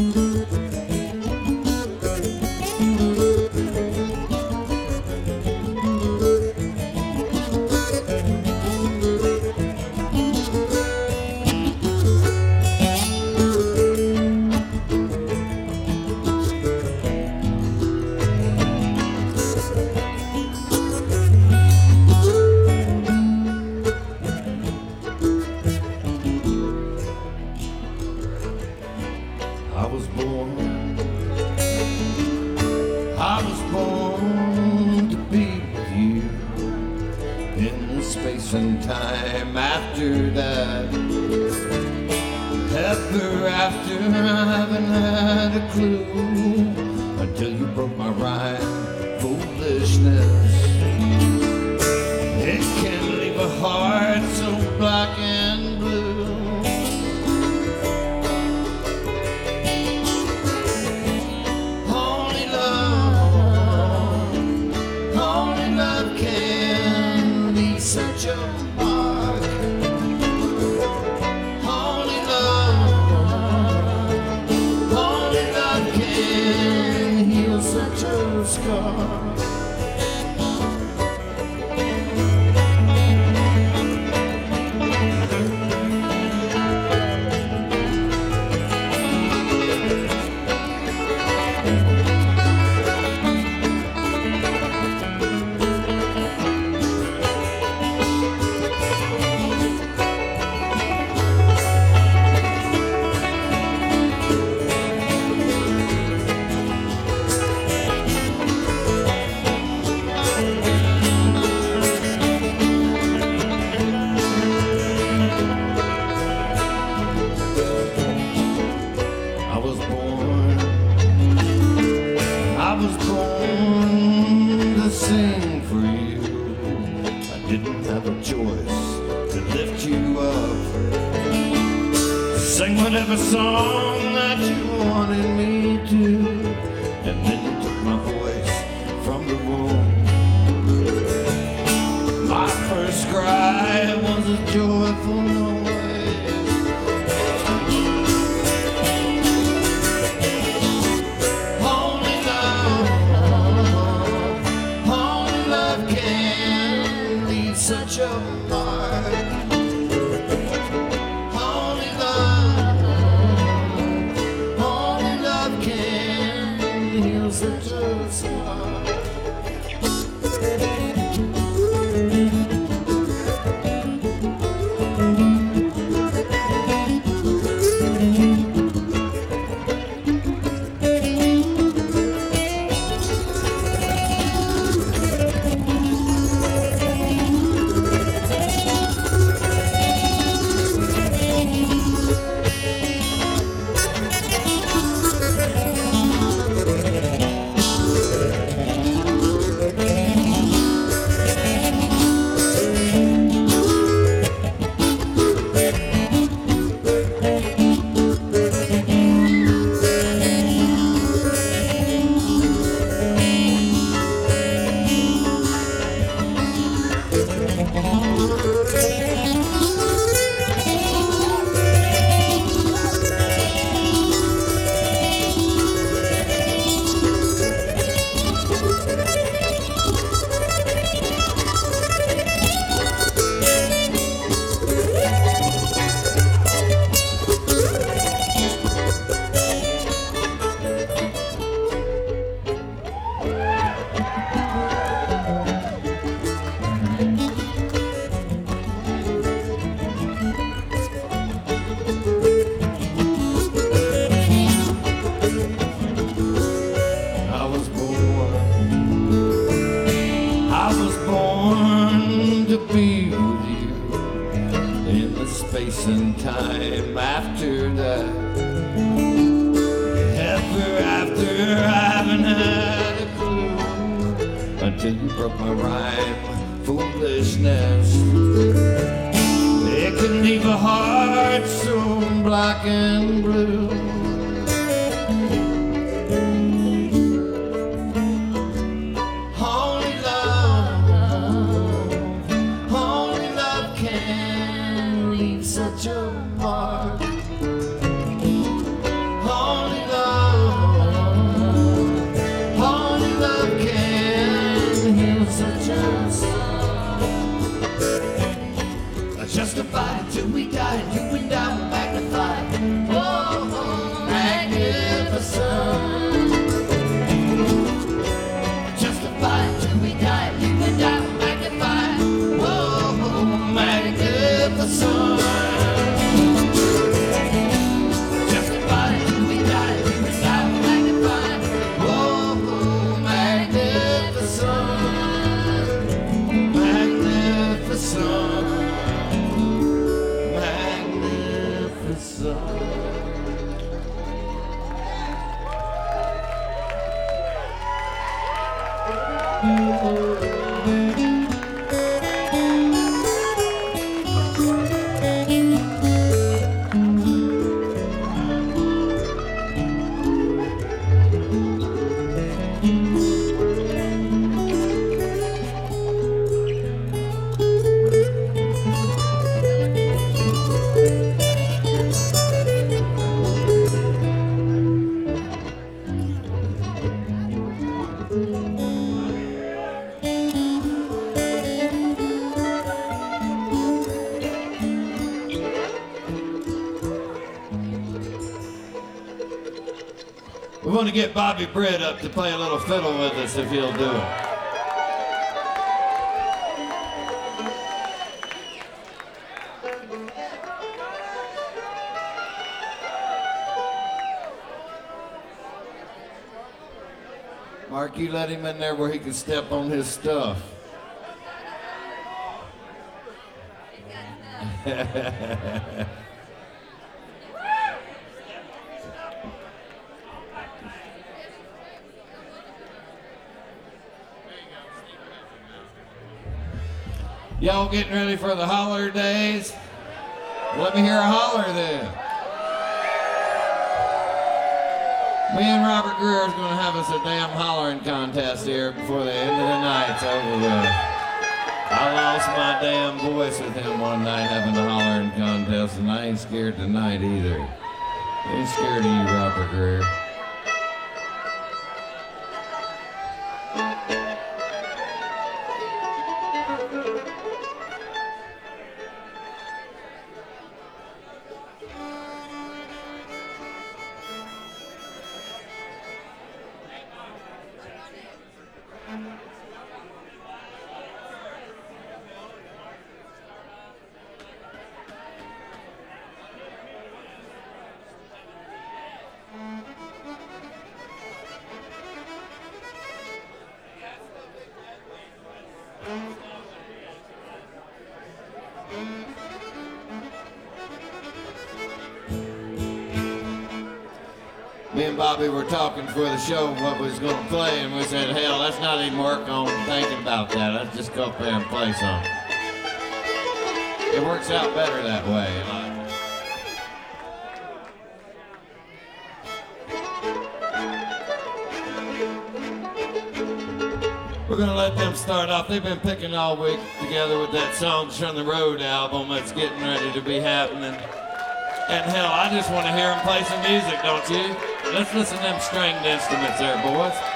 I was born to be with you in space and time. After that, ever after, I haven't had a clue until you broke my rhyme. Foolishness, it can leave a heart so black and blue. Such a mark. Only love can heal such a scar. I was born to sing for you. I didn't have a choice to lift you up. Sing whatever song that you wanted me to. And then you took my voice from the womb. My first cry was a joyful noise. Such a mark. Only love can heal such a scar. To be with you in the space and time. After that, ever after, I haven't had a clue until you broke my rhyme. Foolishness, it can leave a heart so black and blue. Such a mark. Only sun. We want to get Bobby Britt up to play a little fiddle with us if he'll do it. Mark, you let him in there where he can step on his stuff. Y'all getting ready for the holler days? Let me hear a holler then. Me and Robert Greer is going to have us a damn hollering contest here before the end of the night's over with. I lost my damn voice with him one night having a hollering contest, and I ain't scared tonight either. I ain't scared of you, Robert Greer. Me and Bobby were talking for the show what we was going to play, and we said, hell, let's not even work on thinking about that. Let's just go up there and play something. It works out better that way. We're going to let them start off. They've been picking all week together with that Songs from the Road album that's getting ready to be happening. And hell, I just want to hear them play some music, don't you? Let's listen to them stringed instruments there, boys.